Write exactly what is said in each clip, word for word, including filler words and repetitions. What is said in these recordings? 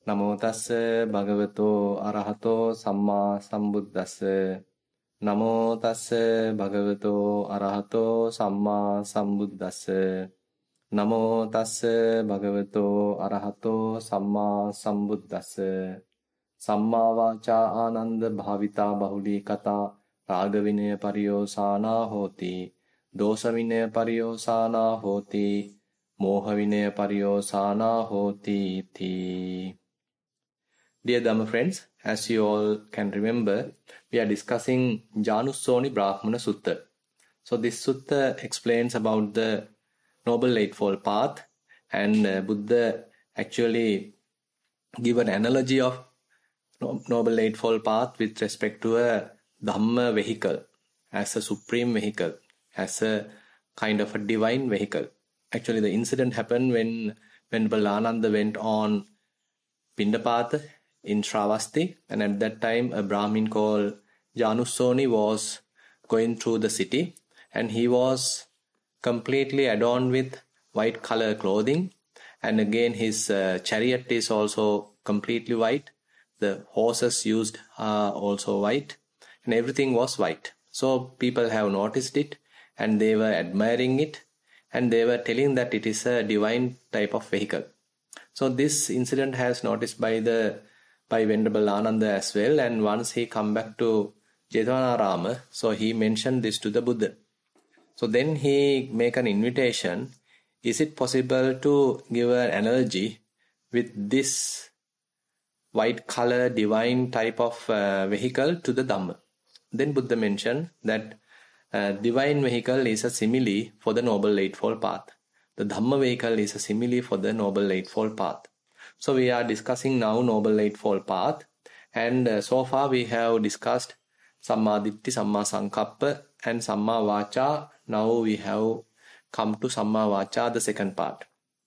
නමෝ තස්ස භගවතෝ අරහතෝ සම්මා සම්බුද්දස්ස නමෝ තස්ස භගවතෝ අරහතෝ සම්මා සම්බුද්දස්ස නමෝ තස්ස භගවතෝ අරහතෝ සම්මා සම්බුද්දස්ස සම්මා වාචා ආනන්ද භාවිතා බහුලී කතා රාග විනය පරියෝසානා හෝති දෝෂ විනය පරියෝසානා හෝති මෝහ විනය පරියෝසානා හෝති තී. Dear Dhamma friends, as you all can remember, we are discussing Janussoni Brahmana Sutta. So this sutta explains about the Noble Eightfold Path, and uh, Buddha actually give an analogy of Noble Eightfold Path with respect to a Dhamma vehicle, as a supreme vehicle, as a kind of a divine vehicle. Actually, the incident happened when Venerable Ananda went on Pindapatha in Shravasti, and at that time a Brahmin called Janussoni was going through the city, and he was completely adorned with white color clothing, and again his uh, chariot is also completely white, the horses used are also white, and everything was white. So people have noticed it, and they were admiring it, and they were telling that it is a divine type of vehicle. So this incident has noticed by the by Venerable Ananda as well, and once he come back to Jetavana, so he mentioned this to the Buddha. So then he make an invitation, is it possible to give an analogy with this white color divine type of uh, vehicle to the Dhamma? Then Buddha mentioned that uh, divine vehicle is a simile for the Noble Eightfold Path. The Dhamma vehicle is a simile for the Noble Eightfold Path. So we are discussing now Noble Eightfold Path, and uh, so far we have discussed Samma Ditti, Samma Sankappa and Samma Vacha. Now we have come to Samma Vacha, the second part.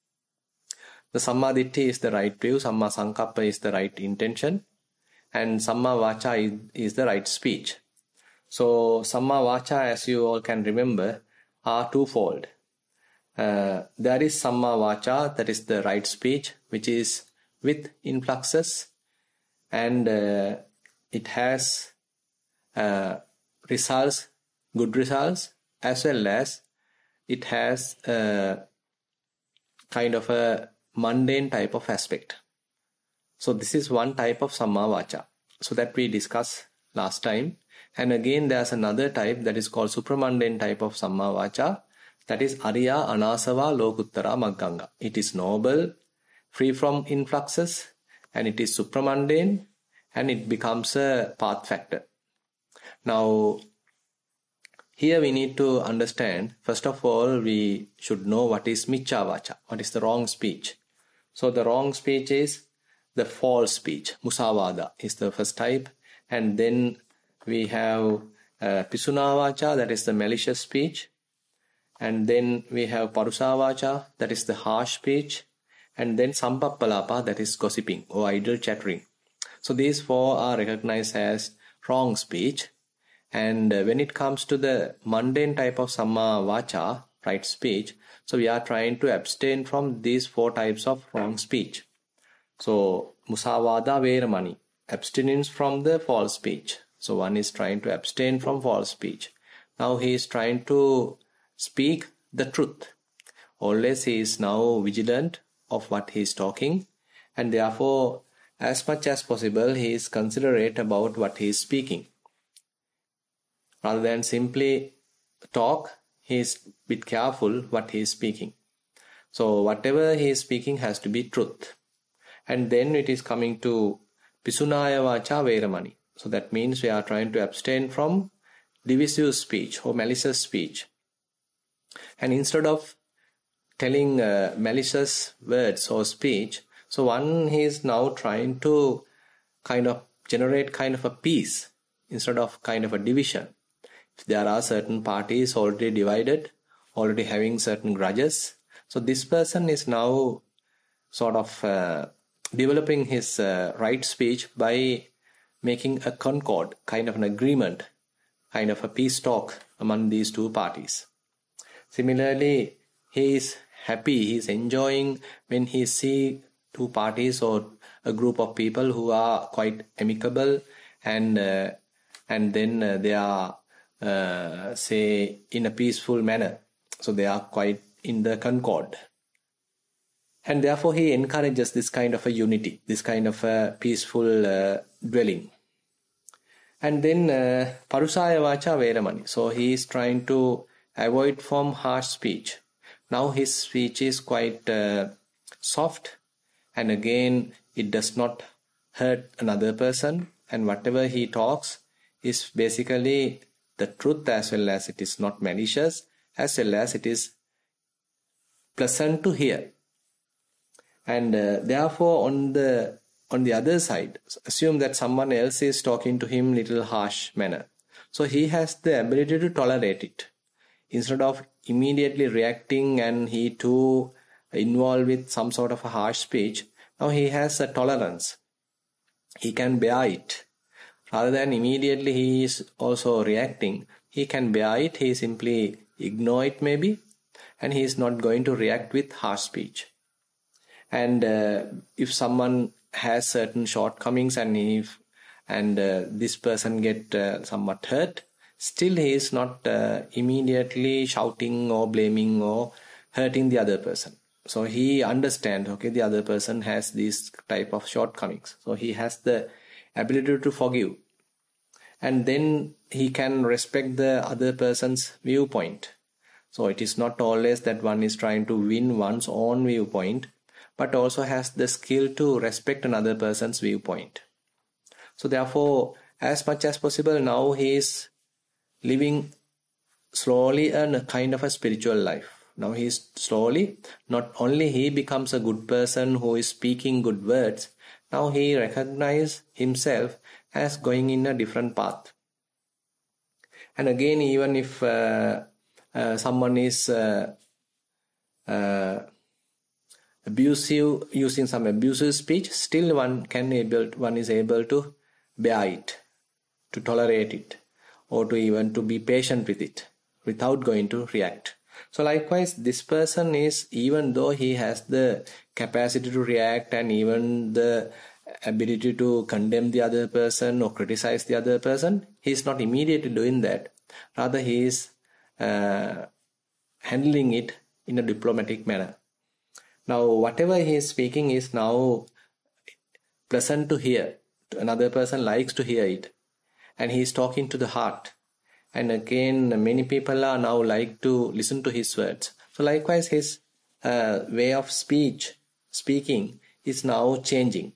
The Samma Ditti is the right view, Samma Sankappa is the right intention, and Samma Vacha is, is the right speech. So Samma Vacha, as you all can remember, are twofold. Uh, there is Samma Vacha, that is the right speech, which is with influxes, and uh, it has uh, results, good results, as well as it has a kind of a mundane type of aspect. So this is one type of Samma Vacha, so that we discussed last time. And again there's another type that is called supramundane type of Samma Vacha, that is Ariya Anasava Lokuttara Magganga. It is noble, free from influxes, and it is supramundane, and it becomes a path factor. Now, here we need to understand, first of all, we should know what is Miccha Vacha, what is the wrong speech. So the wrong speech is the false speech. Musavada is the first type, and then we have uh, Pisuna Vacha, that is the malicious speech. And then we have Parusa Vacha, that is the harsh speech. And then Sampappalapa, that is gossiping or idle chattering. So these four are recognized as wrong speech. And when it comes to the mundane type of Samma Vacha, right speech, so we are trying to abstain from these four types of wrong speech. So Musavada Veramani, abstinence from the false speech. So one is trying to abstain from false speech. Now he is trying to speak the truth. Always he is now vigilant of what he is talking, and therefore as much as possible he is considerate about what he is speaking. Rather than simply talk, he is a bit careful what he is speaking. So whatever he is speaking has to be truth. And then it is coming to Pisunaya Vacha Veramani. So that means we are trying to abstain from divisive speech or malicious speech. And instead of telling uh, malicious words or speech, so one is now trying to kind of generate kind of a peace instead of kind of a division. If there are certain parties already divided, already having certain grudges, so this person is now sort of uh, developing his uh, right speech by making a concord, kind of an agreement, kind of a peace talk among these two parties. Similarly, he is happy, he is enjoying when he see two parties or a group of people who are quite amicable, and uh, and then uh, they are uh, say in a peaceful manner, so they are quite in the concord, and therefore he encourages this kind of a unity, this kind of a peaceful uh, dwelling. And then uh, Parusaya Vacha Veramani, so he is trying to avoid from harsh speech. Now his speech is quite uh, soft, and again it does not hurt another person, and whatever he talks is basically the truth, as well as it is not malicious, as well as it is pleasant to hear. And uh, therefore on the on the other side, assume that someone else is talking to him little harsh manner, so he has the ability to tolerate it. Instead of immediately reacting and he too involved with some sort of a harsh speech, now he has a tolerance. He can bear it. Rather than immediately he is also reacting, he can bear it, he simply ignore it maybe, and he is not going to react with harsh speech. And uh, if someone has certain shortcomings and if and uh, this person get uh, somewhat hurt, still he is not uh, immediately shouting or blaming or hurting the other person. So he understands, okay, the other person has these type of shortcomings. So he has the ability to forgive. And then he can respect the other person's viewpoint. So it is not always that one is trying to win one's own viewpoint, but also has the skill to respect another person's viewpoint. So therefore, as much as possible, now he is living slowly a kind of a spiritual life. Now he is slowly, not only he becomes a good person who is speaking good words, now he recognizes himself as going in a different path. And again, even if uh, uh, someone is uh, uh, abusive, using some abusive speech, still one can able one is able to bear it, to tolerate it, or to even to be patient with it without going to react. So likewise, this person is, even though he has the capacity to react and even the ability to condemn the other person or criticize the other person, he is not immediately doing that. Rather, he is uh, handling it in a diplomatic manner. Now, whatever he is speaking is now pleasant to hear. Another person likes to hear it. And he is talking to the heart. And again, many people are now like to listen to his words. So likewise, his uh, way of speech, speaking is now changing.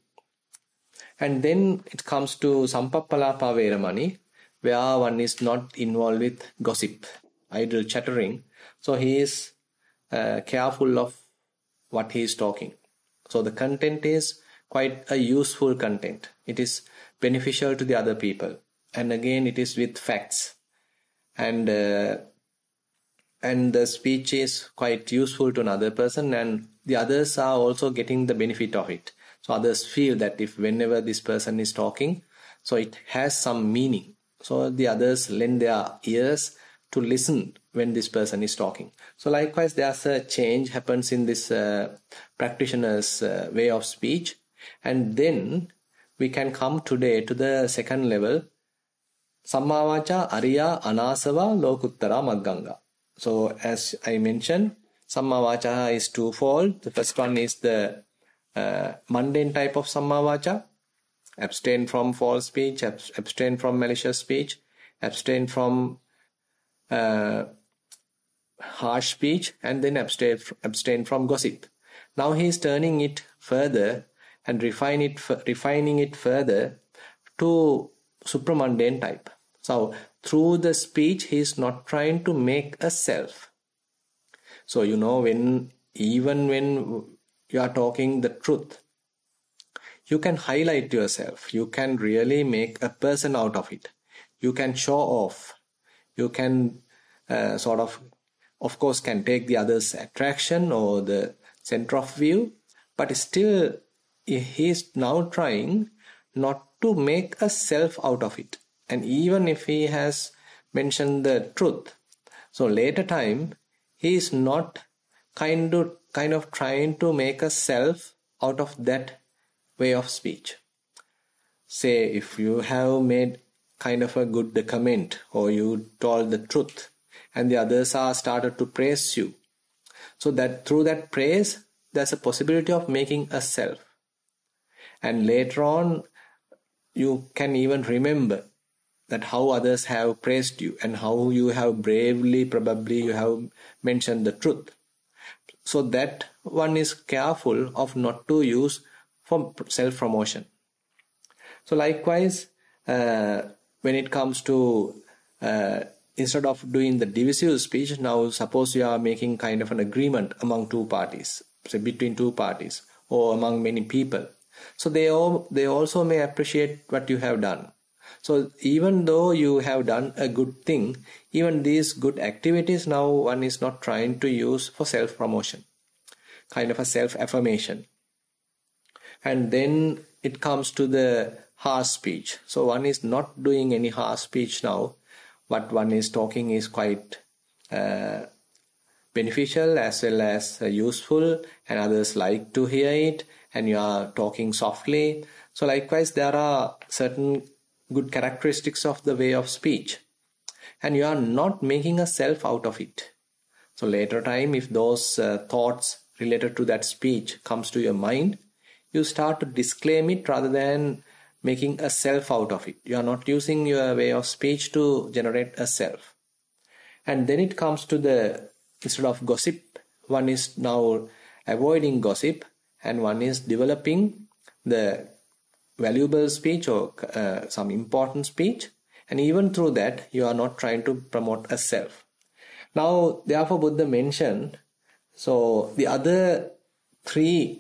And then it comes to Sampappalapa Veramani, where one is not involved with gossip, idle chattering. So he is uh, careful of what he is talking. So the content is quite a useful content. It is beneficial to the other people. And again, it is with facts. And uh, and the speech is quite useful to another person, and the others are also getting the benefit of it. So others feel that if whenever this person is talking, so it has some meaning. So the others lend their ears to listen when this person is talking. So likewise, there's a change happens in this uh, practitioner's uh, way of speech. And then we can come today to the second level, Sammavacha Ariya Anasava Lokuttara Magganga. So as I mentioned, Sammavacha is twofold. The first one is the uh, mundane type of Sammavacha. Abstain from false speech, abstain from malicious speech, abstain from uh, harsh speech, and then abstain, abstain from gossip. Now he is turning it further and refine it, refining it further to supramundane type. So through the speech, he is not trying to make a self. So you know, when even when you are talking the truth, you can highlight yourself. You can really make a person out of it. You can show off. You can uh, sort of, of course, can take the other's attraction or the center of view, but still he is now trying not to make a self out of it. And even if he has mentioned the truth, so later time, he is not kind of, kind of trying to make a self out of that way of speech. Say if you have made kind of a good comment or you told the truth and the others are started to praise you. So that through that praise, there's a possibility of making a self. And later on, you can even remember that how others have praised you and how you have bravely, probably you have mentioned the truth. So that one is careful of not to use for self-promotion. So likewise, uh, when it comes to uh, instead of doing the divisive speech, now suppose you are making kind of an agreement among two parties, say between two parties or among many people. So they all, they also may appreciate what you have done. So even though you have done a good thing, even these good activities now one is not trying to use for self-promotion, kind of a self-affirmation. And then it comes to the harsh speech. So one is not doing any harsh speech now. What one is talking is quite uh, beneficial as well as uh, useful, and others like to hear it, and you are talking softly. So likewise, there are certain good characteristics of the way of speech, and you are not making a self out of it. So later time, if those uh, thoughts related to that speech comes to your mind, you start to disclaim it rather than making a self out of it. You are not using your way of speech to generate a self. And then it comes to the, instead of gossip, one is now avoiding gossip and one is developing the valuable speech or uh, some important speech. And even through that, you are not trying to promote a self. Now, therefore, Buddha mentioned, so the other three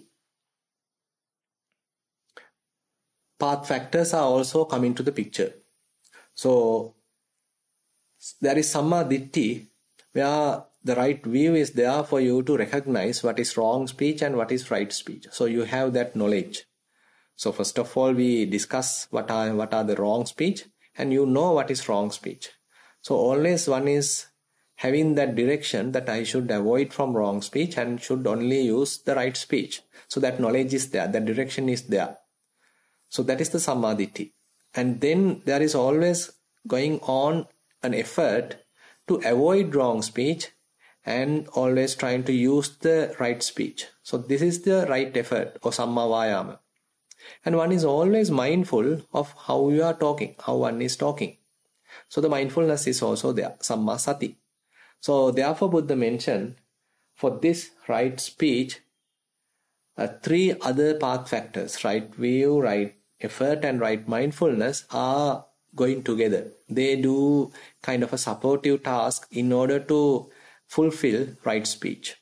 path factors are also coming to the picture. So there is Samma Ditti, where the right view is there for you to recognize what is wrong speech and what is right speech. So you have that knowledge. So first of all, we discuss what are what are the wrong speech, and you know what is wrong speech. So always one is having that direction that I should avoid from wrong speech and should only use the right speech. So that knowledge is there, that direction is there. So that is the Sammaditi. And then there is always going on an effort to avoid wrong speech and always trying to use the right speech. So this is the right effort or Samma Vayama. And one is always mindful of how you are talking, how one is talking. So the mindfulness is also there, Samma Sati. So therefore Buddha mentioned for this right speech, uh, three other path factors, right view, right effort and right mindfulness are going together. They do kind of a supportive task in order to fulfill right speech.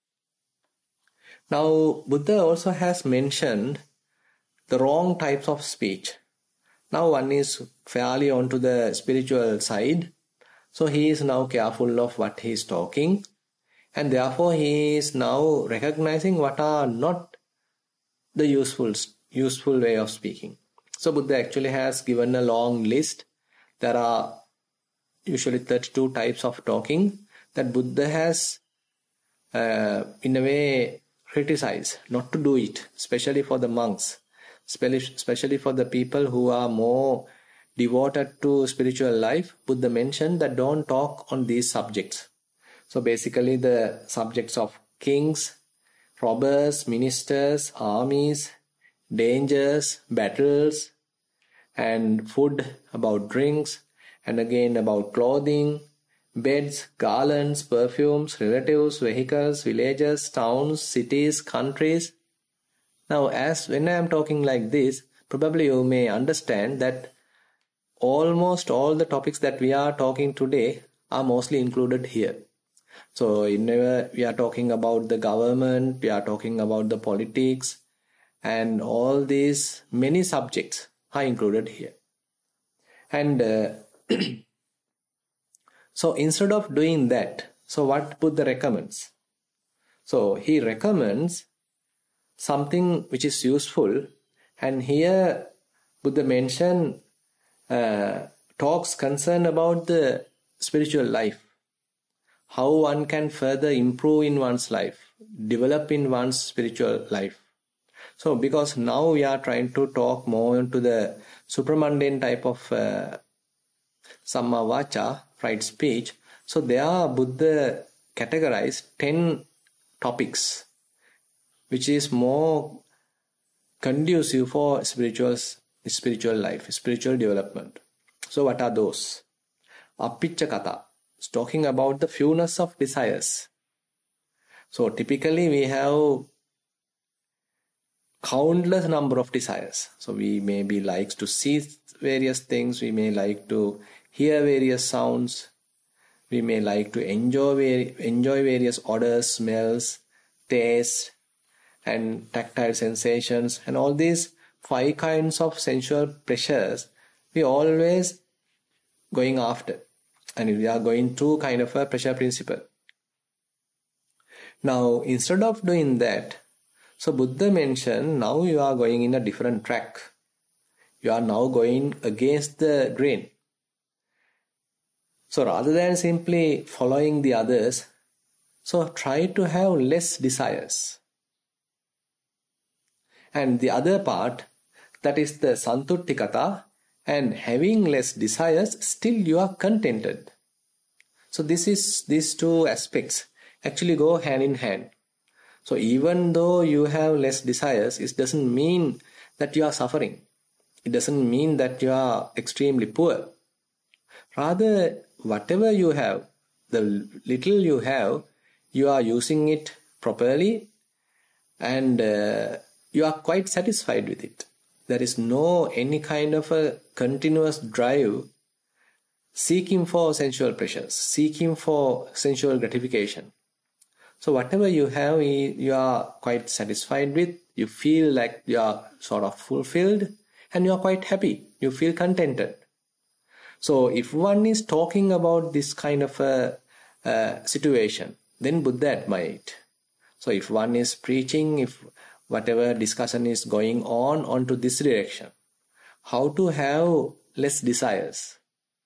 Now Buddha also has mentioned the wrong types of speech. Now one is fairly onto the spiritual side. So he is now careful of what he is talking, and therefore he is now recognizing what are not the useful useful way of speaking. So Buddha actually has given a long list. There are usually thirty-two types of talking that Buddha has uh, in a way criticized not to do it, especially for the monks, especially for the people who are more devoted to spiritual life. Buddha mentioned that don't talk on these subjects. So basically the subjects of kings, robbers, ministers, armies, dangers, battles, and food, about drinks, and again about clothing, beds, garlands, perfumes, relatives, vehicles, villages, towns, cities, countries. Now, as when I am talking like this, probably you may understand that almost all the topics that we are talking today are mostly included here. So, in a, we are talking about the government, we are talking about the politics, and all these many subjects are included here. And uh, so, instead of doing that, so what Buddha recommends? So, he recommends something which is useful, and here Buddha mentioned uh, talks concern about the spiritual life, how one can further improve in one's life, develop in one's spiritual life. So because now we are trying to talk more into the supramundane type of uh, Samma Vacha, right speech. So there Buddha categorized ten topics which is more conducive for spiritual spiritual life, spiritual development. So what are those? Appicca Katha is talking about the fewness of desires. So typically we have countless number of desires. So we may be likes to see various things, we may like to hear various sounds, we may like to enjoy enjoy various odors, smells, tastes, and tactile sensations, and all these five kinds of sensual pleasures we always going after, and we are going through kind of a pressure principle. Now instead of doing that, so Buddha mentioned now you are going in a different track. You are now going against the grain. So rather than simply following the others, so try to have less desires. And the other part, that is the Santutti Katha, and having less desires, still you are contented. So this is these two aspects actually go hand in hand. So even though you have less desires, it doesn't mean that you are suffering. It doesn't mean that you are extremely poor. Rather, whatever you have, the little you have, you are using it properly, and uh, you are quite satisfied with it. There is no any kind of a continuous drive seeking for sensual pleasures, seeking for sensual gratification. So whatever you have, you are quite satisfied with, you feel like you are sort of fulfilled, and you are quite happy, you feel contented. So if one is talking about this kind of a, a situation, then Buddha admired it. So if one is preaching, if whatever discussion is going on onto this direction, how to have less desires,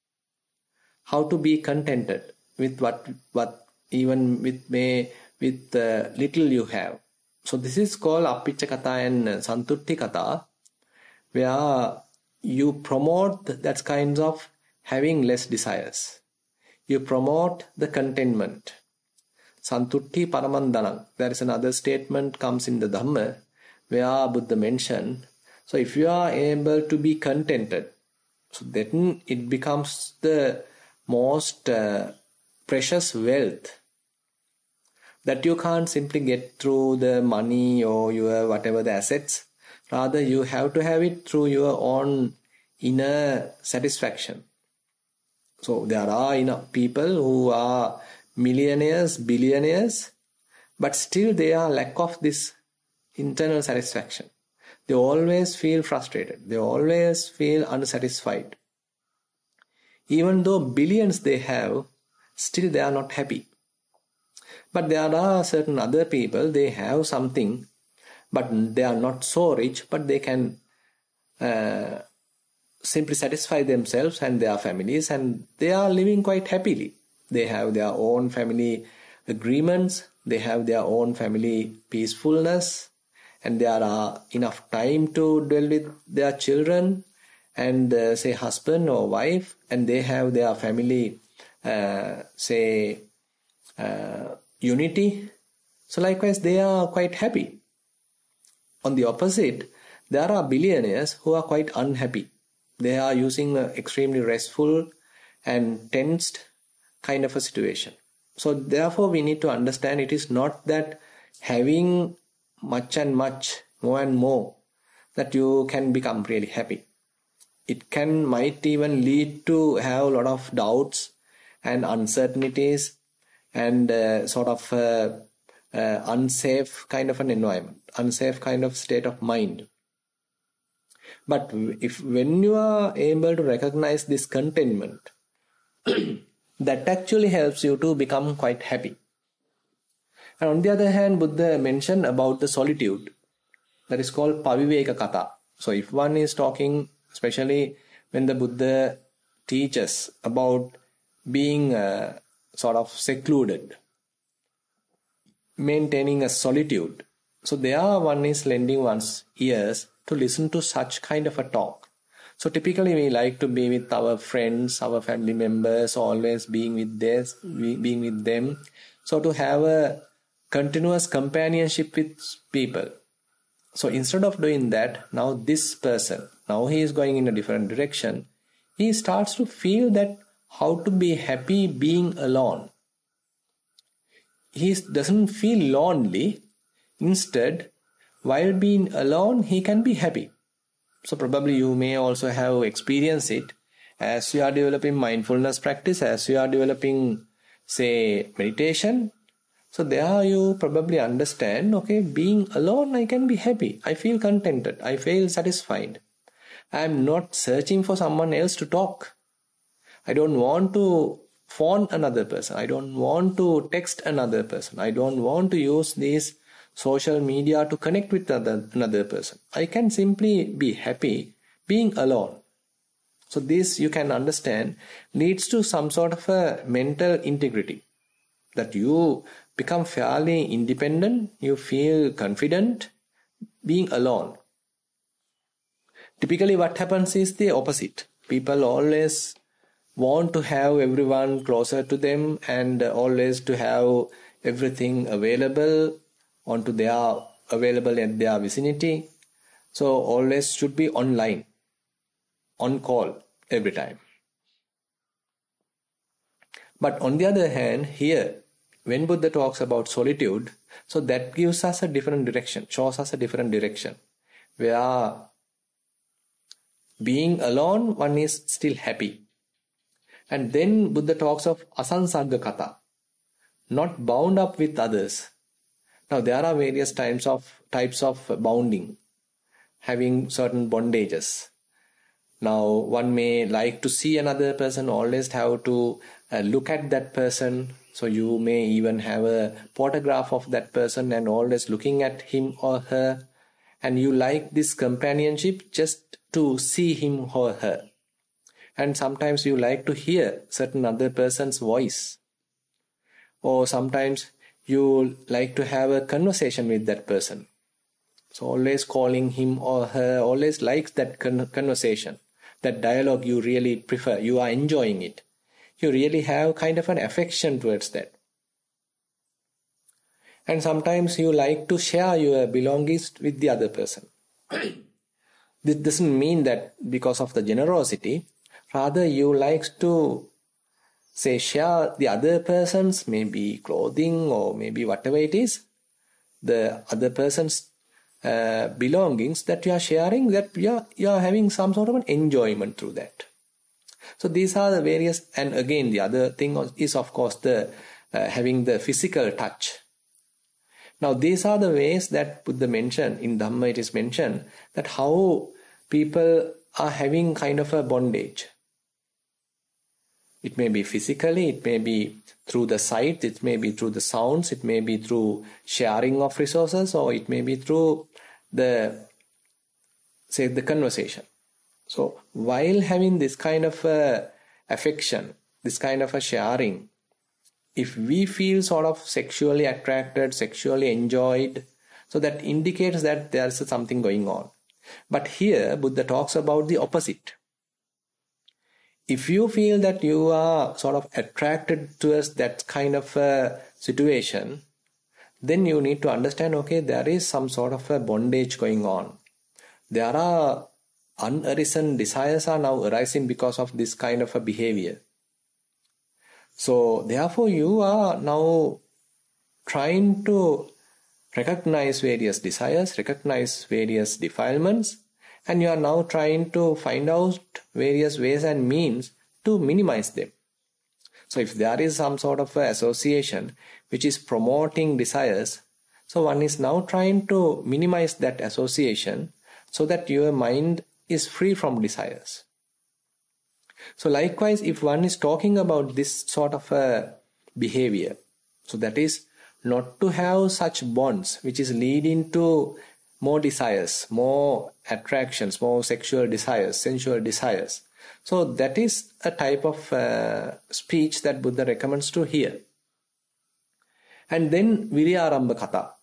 how to be contented with what what even with may with uh, little you have. So this is called Appicca Katha and Santutti Katha, where you promote that kinds of having less desires. You promote the contentment. Santutti Paramandanam. There is another statement comes in the Dhamma where Buddha mentioned, so if you are able to be contented, so then it becomes the most uh, precious wealth that you can't simply get through the money or your whatever the assets. Rather, you have to have it through your own inner satisfaction. So there are enough people who are millionaires, billionaires, but still they are lack of this internal satisfaction. They always feel frustrated. They always feel unsatisfied. Even though billions they have, still they are not happy. But there are certain other people, they have something, but they are not so rich, but they can uh, simply satisfy themselves and their families, and they are living quite happily. They have their own family agreements, they have their own family peacefulness, and there are enough time to dwell with their children and uh, say husband or wife, and they have their family uh, say uh, unity. So likewise they are quite happy. On the opposite, there are billionaires who are quite unhappy. They are using an extremely restful and tensed kind of a situation. So therefore we need to understand it is not that having much and much, more and more, that you can become really happy. It can might even lead to have a lot of doubts and uncertainties and uh, sort of uh, uh, unsafe kind of an environment, unsafe kind of state of mind. But if when you are able to recognize this contentment, that actually helps you to become quite happy. And on the other hand, Buddha mentioned about the solitude. That is called Paviveka Katha. So if one is talking, especially when the Buddha teaches about being uh, sort of secluded, maintaining a solitude. So there one is lending one's ears to listen to such kind of a talk. So typically we like to be with our friends, our family members, always being with this, being with them. So to have a continuous companionship with people. So instead of doing that, now this person, now he is going in a different direction. He starts to feel that how to be happy being alone. He doesn't feel lonely. Instead, while being alone, he can be happy. So probably you may also have experienced it as you are developing mindfulness practice, as you are developing, say, meditation. So there you probably understand, okay, being alone, I can be happy. I feel contented. I feel satisfied. I am not searching for someone else to talk. I don't want to phone another person. I don't want to text another person. I don't want to use these social media to connect with another, another person. I can simply be happy being alone. So this, you can understand, leads to some sort of a mental integrity. That you become fairly independent, you feel confident being alone. Typically what happens is the opposite. People always want to have everyone closer to them and always to have everything available onto their available at their vicinity. So always should be online, on call every time. But on the other hand, here, when Buddha talks about solitude, so that gives us a different direction, shows us a different direction, where being alone, one is still happy. And then Buddha talks of asansagga kata, not bound up with others. Now there are various types of types of bounding, having certain bondages. Now one may like to see another person, always have to uh, look at that person. So you may even have a photograph of that person and always looking at him or her. And you like this companionship just to see him or her. And sometimes you like to hear certain other person's voice. Or sometimes you like to have a conversation with that person. So always calling him or her, always likes that con- conversation. That dialogue you really prefer, you are enjoying it. You really have kind of an affection towards that. And sometimes you like to share your belongings with the other person. This doesn't mean that because of the generosity, rather you like to, say, share the other person's maybe clothing or maybe whatever it is, the other person's uh, belongings that you are sharing, that you are, you are having some sort of an enjoyment through that. So these are the various, and again the other thing is of course the uh, having the physical touch. Now these are the ways that Buddha mentioned, in Dhamma it is mentioned, that how people are having kind of a bondage. It may be physically, it may be through the sight, it may be through the sounds, it may be through sharing of resources, or it may be through the, say, the conversation. So while having this kind of a affection, this kind of a sharing, if we feel sort of sexually attracted, sexually enjoyed, so that indicates that there's something going on. But here Buddha talks about the opposite. If you feel that you are sort of attracted towards that kind of a situation, then you need to understand, okay, there is some sort of a bondage going on. There are unarisen desires are now arising because of this kind of a behavior. So therefore you are now trying to recognize various desires, recognize various defilements, and you are now trying to find out various ways and means to minimize them. So if there is some sort of association which is promoting desires, so one is now trying to minimize that association so that your mind is free from desires. So likewise, if one is talking about this sort of a behavior, so that is not to have such bonds which is leading to more desires, more attractions, more sexual desires, sensual desires. So that is a type of uh, speech that Buddha recommends to hear. And then Viryarambha Kata.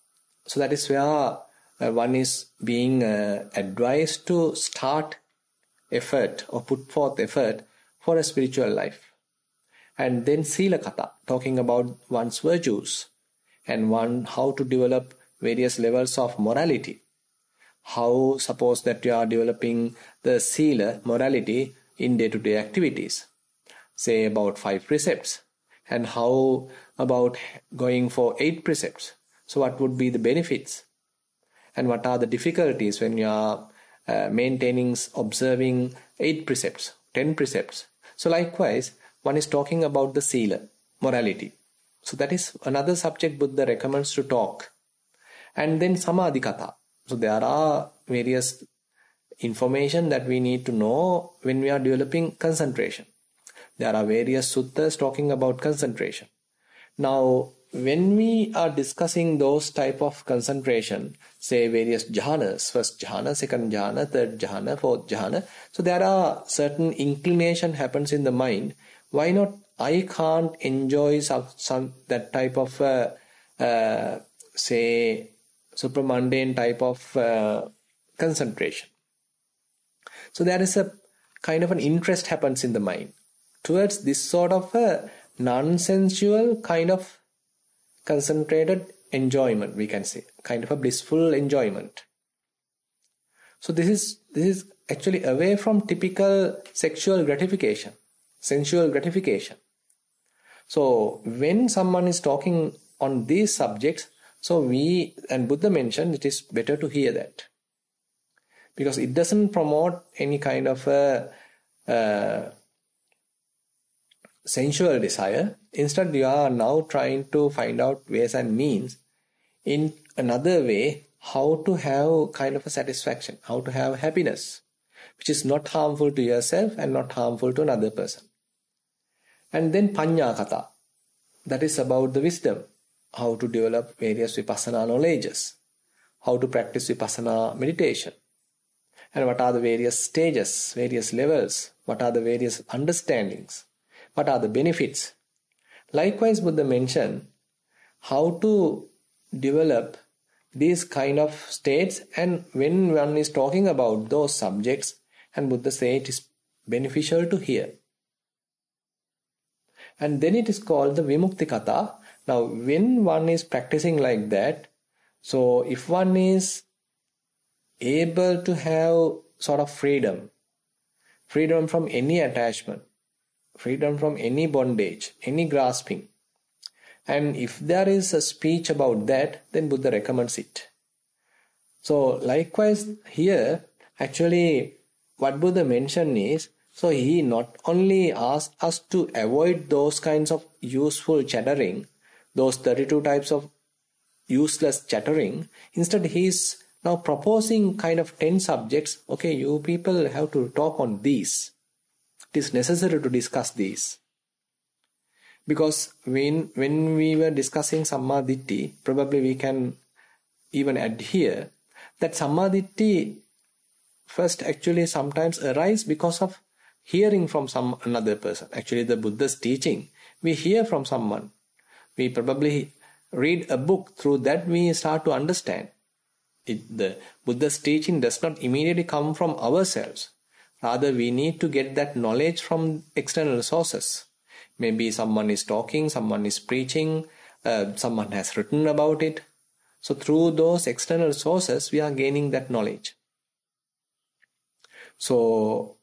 So that is where uh, one is being uh, advised to start effort or put forth effort for a spiritual life. And then Sila Katha, talking about one's virtues and one how to develop various levels of morality. How suppose that you are developing the Sila morality in day-to-day activities, say about five precepts, and how about going for eight precepts. So what would be the benefits? And what are the difficulties when you are uh, maintaining, observing eight precepts, ten precepts? So likewise, one is talking about the Sila, morality. So that is another subject Buddha recommends to talk. And then Samadhi Katha. So there are various information that we need to know when we are developing concentration. There are various suttas talking about concentration. Now, when we are discussing those type of concentration, say various jhanas, first jhana, second jhana, third jhana, fourth jhana, so there are certain inclination happens in the mind. Why not I can't enjoy some, some that type of uh, uh, say supramundane type of uh, concentration. So there is a kind of an interest happens in the mind towards this sort of a non-sensual kind of concentrated enjoyment, we can say, kind of a blissful enjoyment. So this is this is actually away from typical sexual gratification, sensual gratification. So when someone is talking on these subjects, so we, and Buddha mentioned, it is better to hear that. Because it doesn't promote any kind of a uh, sensual desire. Instead, you are now trying to find out ways and means in another way how to have kind of a satisfaction, how to have happiness, which is not harmful to yourself and not harmful to another person. And then Panya Katha, that is about the wisdom, how to develop various vipassana knowledges, how to practice vipassana meditation, and what are the various stages, various levels, what are the various understandings, what are the benefits. Likewise, Buddha mentioned how to develop these kind of states, and when one is talking about those subjects, and Buddha says it is beneficial to hear. And then it is called the Vimukti Katha. Now, when one is practicing like that, so if one is able to have sort of freedom, freedom from any attachment, freedom from any bondage, any grasping, and if there is a speech about that, then Buddha recommends it. So likewise here, actually what Buddha mentioned is, so he not only asks us to avoid those kinds of useful chattering, those thirty-two types of useless chattering, instead he is now proposing kind of ten subjects. Okay, you people have to talk on these. It is necessary to discuss these. Because when, when we were discussing Sammaditthi, probably we can even add here that Sammaditthi first actually sometimes arise because of hearing from some another person. Actually, the Buddha's teaching, we hear from someone. We probably read a book, through that we start to understand. It, the Buddha's teaching does not immediately come from ourselves. Rather, we need to get that knowledge from external sources. Maybe someone is talking, someone is preaching, uh, someone has written about it. So through those external sources, we are gaining that knowledge. So,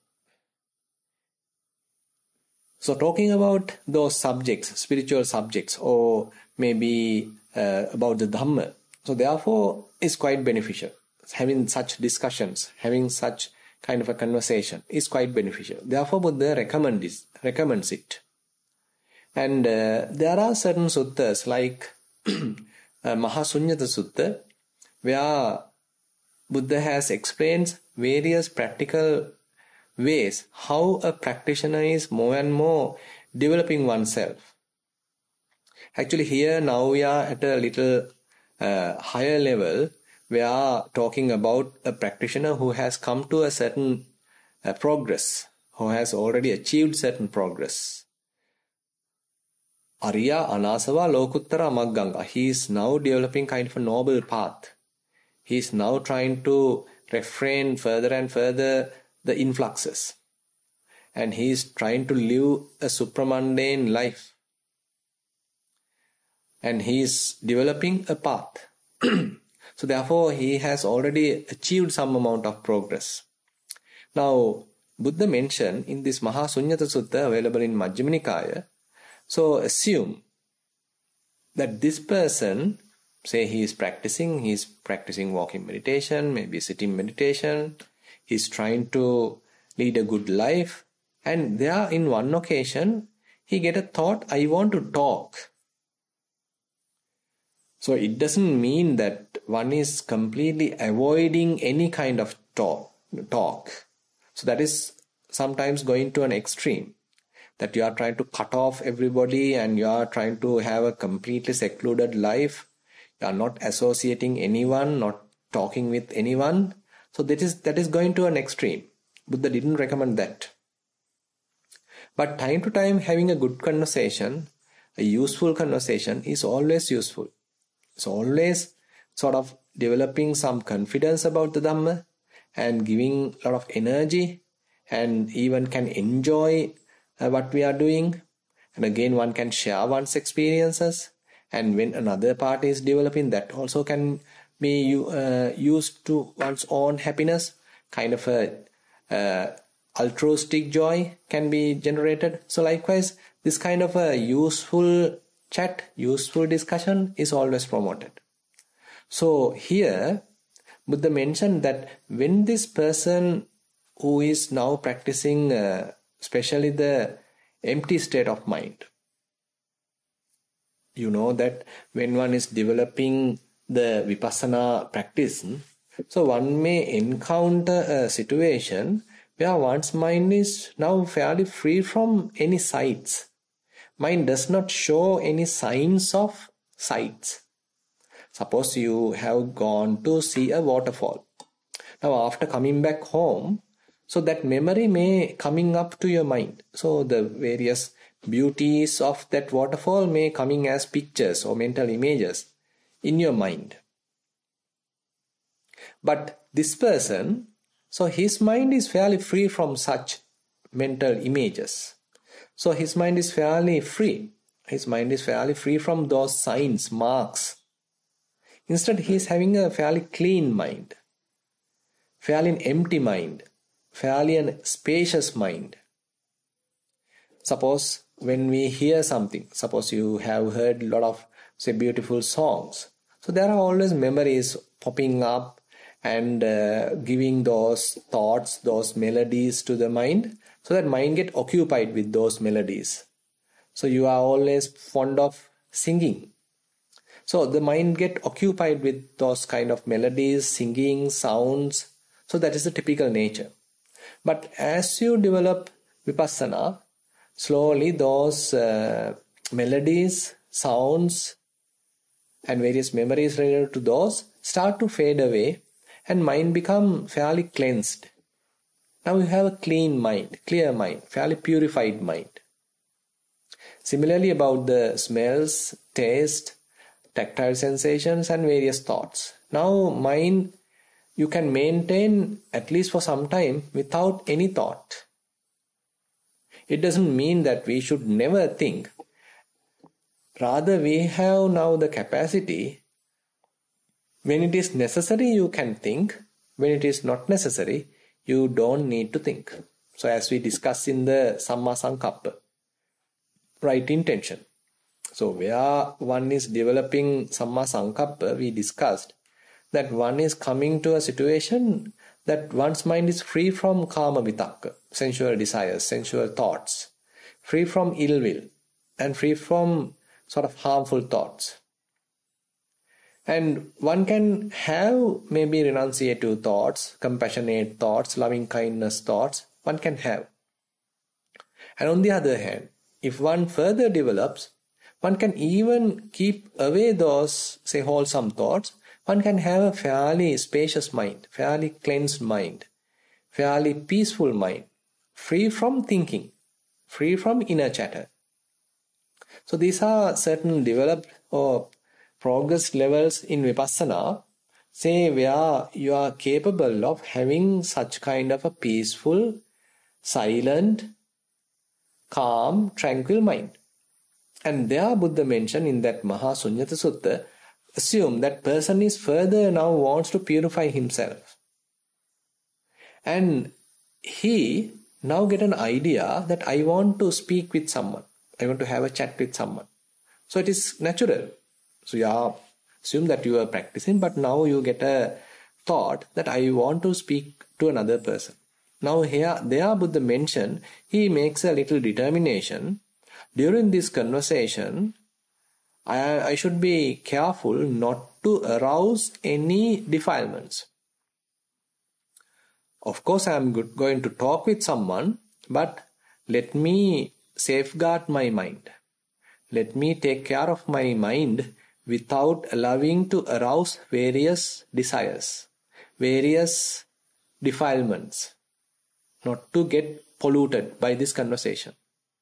so talking about those subjects, spiritual subjects, or maybe uh, about the Dhamma, so therefore is quite beneficial. Having such discussions, having such kind of a conversation is quite beneficial. Therefore, Buddha recommend this, recommends it. And uh, there are certain suttas like uh, Mahasunyata Sutta, where Buddha has explained various practical ways how a practitioner is more and more developing oneself. Actually, here now we are at a little uh, higher level. We are talking about a practitioner who has come to a certain uh, progress, who has already achieved certain progress. Arya Anasava Lokuttara Magganga. He is now developing kind of a noble path. He is now trying to refrain further and further the influxes. And he is trying to live a supramundane life. And he is developing a path. So therefore, he has already achieved some amount of progress. Now, Buddha mentioned in this Mahasunyata Sutta available in Majjhima Nikaya, so assume that this person, say he is practicing, he is practicing walking meditation, maybe sitting meditation, he is trying to lead a good life, and there in one occasion, he get a thought, I want to talk. So it doesn't mean that one is completely avoiding any kind of talk. talk. So that is sometimes going to an extreme. That you are trying to cut off everybody and you are trying to have a completely secluded life. You are not associating anyone, not talking with anyone. So that is, that is going to an extreme. Buddha didn't recommend that. But time to time having a good conversation, a useful conversation is always useful. It's always sort of developing some confidence about the Dhamma and giving a lot of energy and even can enjoy uh, what we are doing. And again, one can share one's experiences. And when another party is developing, that also can be uh, used to one's own happiness. Kind of a uh, altruistic joy can be generated. So likewise, this kind of a useful chat, useful discussion is always promoted. So here, Buddha mentioned that when this person who is now practicing, uh, especially the empty state of mind, you know that when one is developing the vipassana practice, so one may encounter a situation where one's mind is now fairly free from any sights. Mind does not show any signs of sights. Suppose you have gone to see a waterfall. Now after coming back home, so that memory may coming up to your mind. So the various beauties of that waterfall may coming as pictures or mental images in your mind. But this person, so his mind is fairly free from such mental images. So his mind is fairly free. His mind is fairly free from those signs, marks. Instead, he is having a fairly clean mind, fairly empty mind, fairly a spacious mind. Suppose when we hear something, suppose you have heard a lot of, say, beautiful songs. So there are always memories popping up and uh, giving those thoughts, those melodies to the mind. So that mind get occupied with those melodies. So you are always fond of singing. So the mind get occupied with those kind of melodies, singing, sounds. So that is the typical nature. But as you develop vipassana, slowly those uh, melodies, sounds and various memories related to those start to fade away and mind become fairly cleansed. Now you have a clean mind, clear mind, fairly purified mind. Similarly about the smells, taste, tactile sensations and various thoughts. Now mind you can maintain at least for some time without any thought. It doesn't mean that we should never think. Rather we have now the capacity, when it is necessary you can think, when it is not necessary you don't need to think. So as we discussed in the Samma Sankappa, right intention. So where one is developing Samma Sankappa, we discussed that one is coming to a situation that one's mind is free from kama vitakka, sensual desires, sensual thoughts, free from ill will and free from sort of harmful thoughts. And one can have maybe renunciative thoughts, compassionate thoughts, loving kindness thoughts, one can have. And on the other hand, if one further develops, one can even keep away those, say, wholesome thoughts. One can have a fairly spacious mind, fairly cleansed mind, fairly peaceful mind, free from thinking, free from inner chatter. So these are certain developed or progress levels in Vipassana, say where you are capable of having such kind of a peaceful, silent, calm, tranquil mind. And there Buddha mentioned in that Mahasunyata Sutta, assume that person is further now wants to purify himself. And he now get an idea that I want to speak with someone. I want to have a chat with someone. So it is natural. So you are, assume that you are practicing, but now you get a thought that I want to speak to another person. Now here, there Buddha mentioned, he makes a little determination. During this conversation, I, I should be careful not to arouse any defilements. Of course, I am good, going to talk with someone, but let me safeguard my mind. Let me take care of my mind without allowing to arouse various desires, various defilements, not to get polluted by this conversation.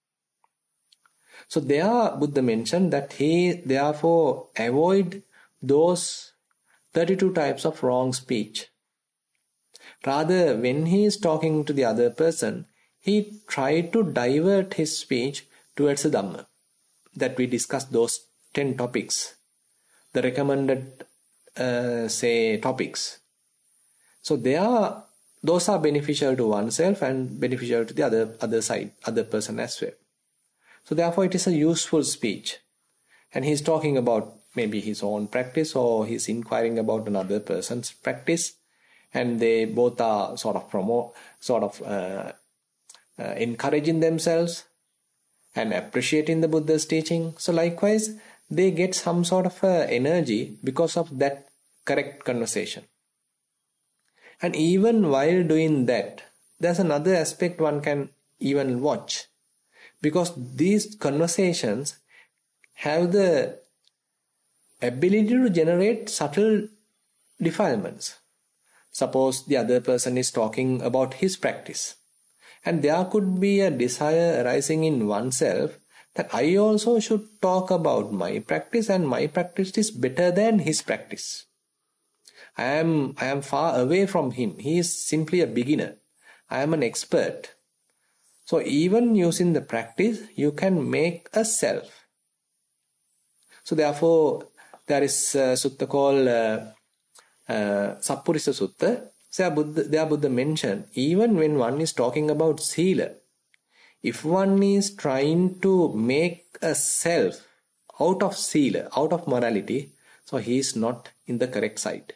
So there Buddha mentioned that he therefore avoid those thirty-two types of wrong speech. Rather, when he is talking to the other person, he tried to divert his speech towards the Dhamma. That we discussed those ten topics, the recommended, uh, say, topics. So they are, those are beneficial to oneself and beneficial to the other other side, other person as well. So therefore, it is a useful speech, and he's talking about maybe his own practice or he's inquiring about another person's practice, and they both are sort of promote, sort of uh, uh, encouraging themselves and appreciating the Buddha's teaching. So likewise, they get some sort of uh, energy because of that correct conversation. And even while doing that, there's another aspect one can even watch. Because these conversations have the ability to generate subtle defilements. Suppose the other person is talking about his practice, and there could be a desire arising in oneself that I also should talk about my practice, and my practice is better than his practice. I am, I am far away from him. He is simply a beginner. I am an expert. So even using the practice, you can make a self. So therefore, there is a sutta called uh, uh, Sappurisa Sutta. So Buddha, there Buddha mentioned, even when one is talking about sila, if one is trying to make a self out of sila, out of morality, so he is not in the correct side.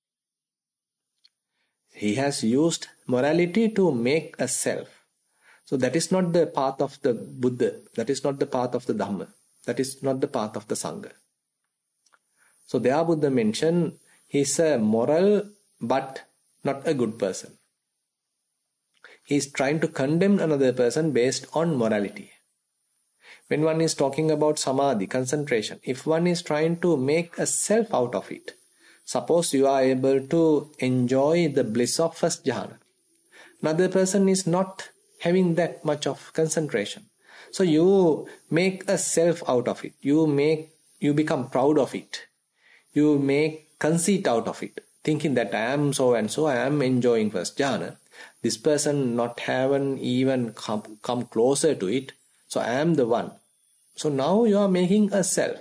He has used morality to make a self. So that is not the path of the Buddha. That is not the path of the Dhamma. That is not the path of the Sangha. So there Buddha mentioned he is a moral but not a good person. He is trying to condemn another person based on morality. When one is talking about samadhi, concentration, if one is trying to make a self out of it, suppose you are able to enjoy the bliss of first jhana. Another person is not having that much of concentration. So you make a self out of it. You make, you become proud of it. You make conceit out of it, thinking that I am so and so, I am enjoying first jhana. This person not haven't even come, come closer to it, so I am the one. So now you are making a self.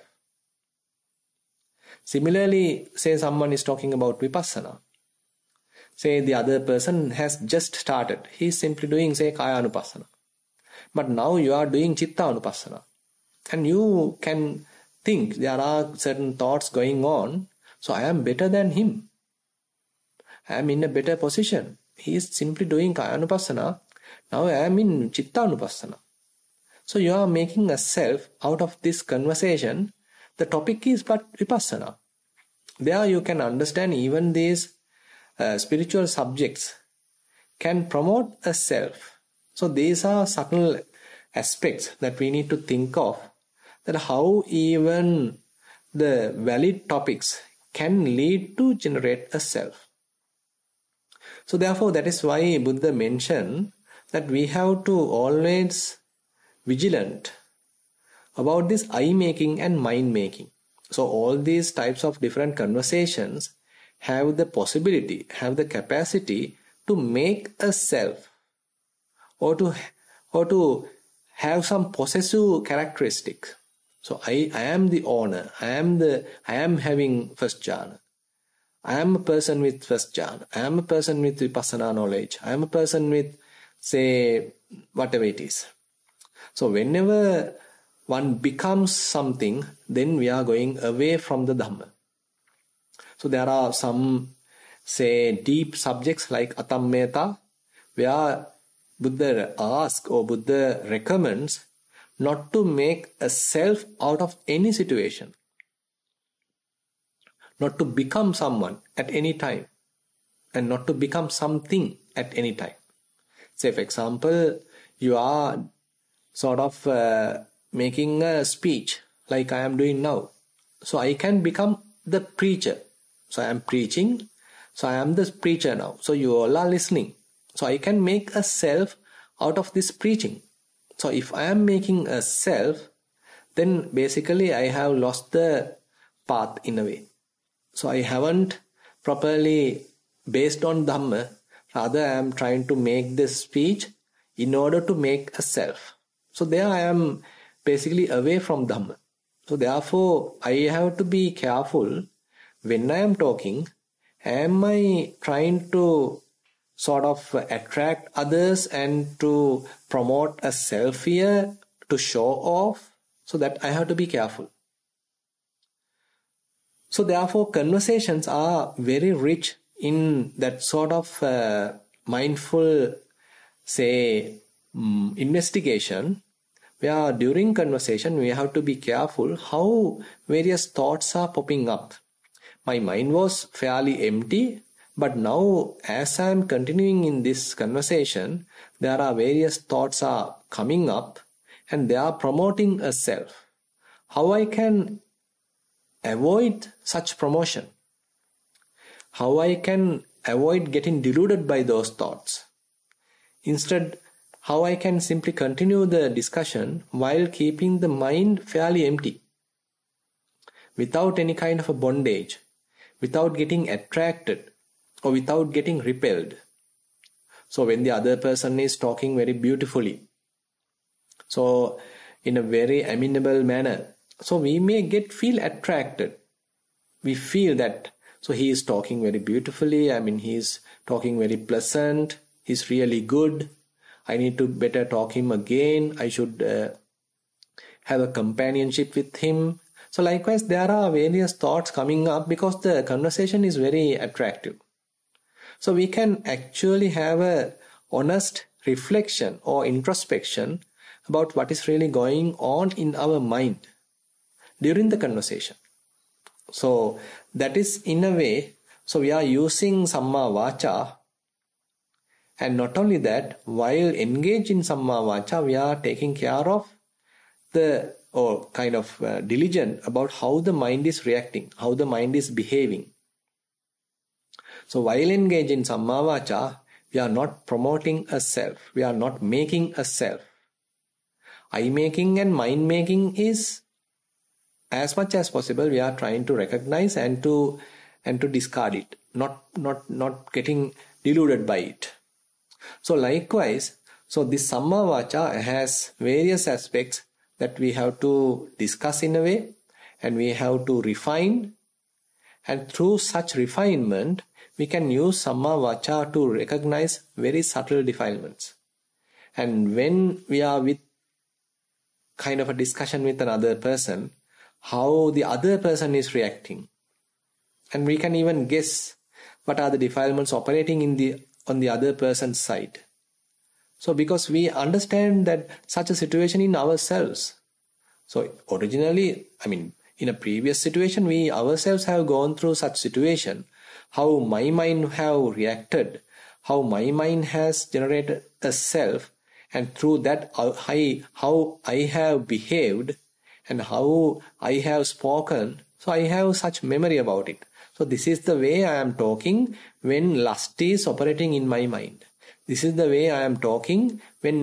Similarly, say someone is talking about vipassana. Say the other person has just started. He is simply doing, say, kaya anupassana. But now you are doing chitta anupassana. And you can think there are certain thoughts going on. So I am better than him. I am in a better position. He is simply doing kaya anupassana. Now I am in chitta anupassana. So you are making a self out of this conversation. The topic is but vipassana. There you can understand even these Uh, spiritual subjects can promote a self. So these are subtle aspects that we need to think of, that how even the valid topics can lead to generate a self. So therefore that is why Buddha mentioned that we have to always vigilant about this I making and mind making. So all these types of different conversations have the possibility, have the capacity to make a self, or to or to have some possessive characteristics. So I, I am the owner, I am the I am having first jhana. I am a person with first jhana. I am a person with vipassana knowledge. I am a person with, say, whatever it is. So whenever one becomes something, then we are going away from the Dhamma. So there are some, say, deep subjects like Atammeta, where Buddha asks or Buddha recommends not to make a self out of any situation. Not to become someone at any time, and not to become something at any time. Say, for example, you are sort of uh, making a speech like I am doing now. So I can become the preacher. So I am preaching. So I am the preacher now. So you all are listening. So I can make a self out of this preaching. So if I am making a self, then basically I have lost the path in a way. So I haven't properly based on Dhamma. Rather, I am trying to make this speech in order to make a self. So there I am basically away from Dhamma. So therefore, I have to be careful when I am talking. Am I trying to sort of attract others and to promote a self here, to show off? So that I have to be careful. So therefore, conversations are very rich in that sort of uh, mindful, say, um, investigation, where during conversation we have to be careful how various thoughts are popping up. My mind was fairly empty, but now as I am continuing in this conversation, there are various thoughts are coming up and they are promoting a self. How I can avoid such promotion? How I can avoid getting deluded by those thoughts? Instead, how I can simply continue the discussion while keeping the mind fairly empty, without any kind of a bondage, without getting attracted or without getting repelled. So when the other person is talking very beautifully, so in a very amenable manner, so we may get feel attracted. We feel that, so he is talking very beautifully. I mean, he is talking very pleasant. He's really good. I need to better talk him again. I should uh, have a companionship with him. So likewise, there are various thoughts coming up because the conversation is very attractive. So we can actually have a honest reflection or introspection about what is really going on in our mind during the conversation. So that is in a way, so we are using Samma Vacha, and not only that, while engaged in Samma Vacha, we are taking care of the, or kind of uh, diligent about how the mind is reacting, how the mind is behaving. So while engaged in Samma Vacha, we are not promoting a self, we are not making a self. I making and mind making is, as much as possible, we are trying to recognize and to and to discard it, not not not getting deluded by it. So likewise, so this Samma Vacha has various aspects that we have to discuss in a way, and we have to refine, and through such refinement, we can use Samma Vacha to recognize very subtle defilements. And when we are with kind of a discussion with another person, how the other person is reacting, and we can even guess what are the defilements operating in the on the other person's side. So because we understand that such a situation in ourselves. So originally, I mean, in a previous situation, we ourselves have gone through such situation, how my mind have reacted, how my mind has generated a self, and through that I, how I have behaved and how I have spoken. So I have such memory about it. So this is the way I am talking when lust is operating in my mind. This is the way I am talking when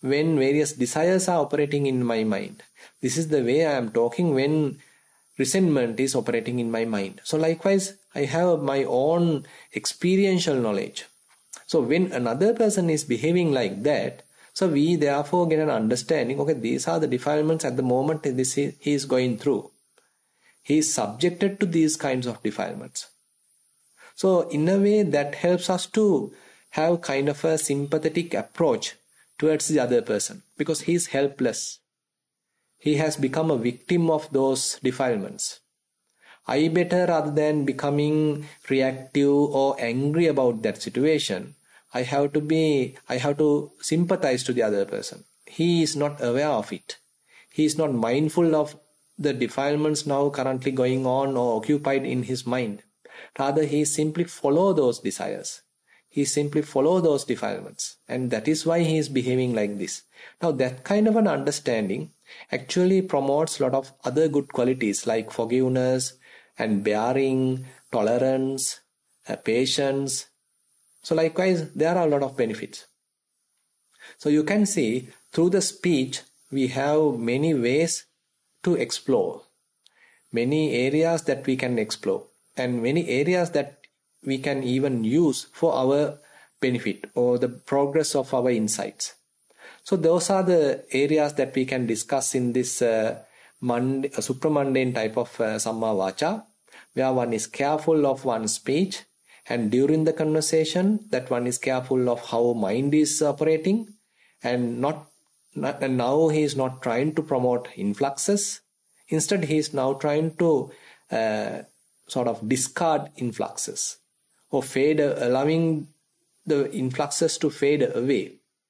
when various desires are operating in my mind. This is the way I am talking when resentment is operating in my mind. So likewise, I have my own experiential knowledge. So when another person is behaving like that, so we therefore get an understanding, okay, these are the defilements at the moment this he is going through. He is subjected to these kinds of defilements. So in a way that helps us to have kind of a sympathetic approach towards the other person, because he is helpless. He has become a victim of those defilements. I better, rather than becoming reactive or angry about that situation, I have to be, I have to sympathize to the other person. He is not aware of it. He is not mindful of the defilements now currently going on or occupied in his mind. Rather, he simply follow those desires. He simply follow those defilements. And that is why he is behaving like this. Now, that kind of an understanding actually promotes a lot of other good qualities like forgiveness and bearing, tolerance, uh, patience. So likewise, there are a lot of benefits. So you can see through the speech, we have many ways to explore, many areas that we can explore, and many areas that we can even use for our benefit or the progress of our insights. So those are the areas that we can discuss in this uh, mund- uh, supramundane type of uh, Samma Vacha, where one is careful of one's speech, and during the conversation that one is careful of how mind is operating, and not, not and now he is not trying to promote influxes. Instead, he is now trying to uh, sort of discard influxes or fade, allowing the influxes to fade away.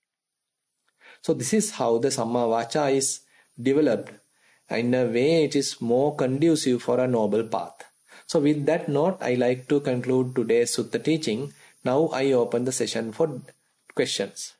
So this is how the Samma Vacha is developed. In a way, it is more conducive for a noble path. So with that note, I like to conclude today's Sutta teaching. Now I open the session for questions.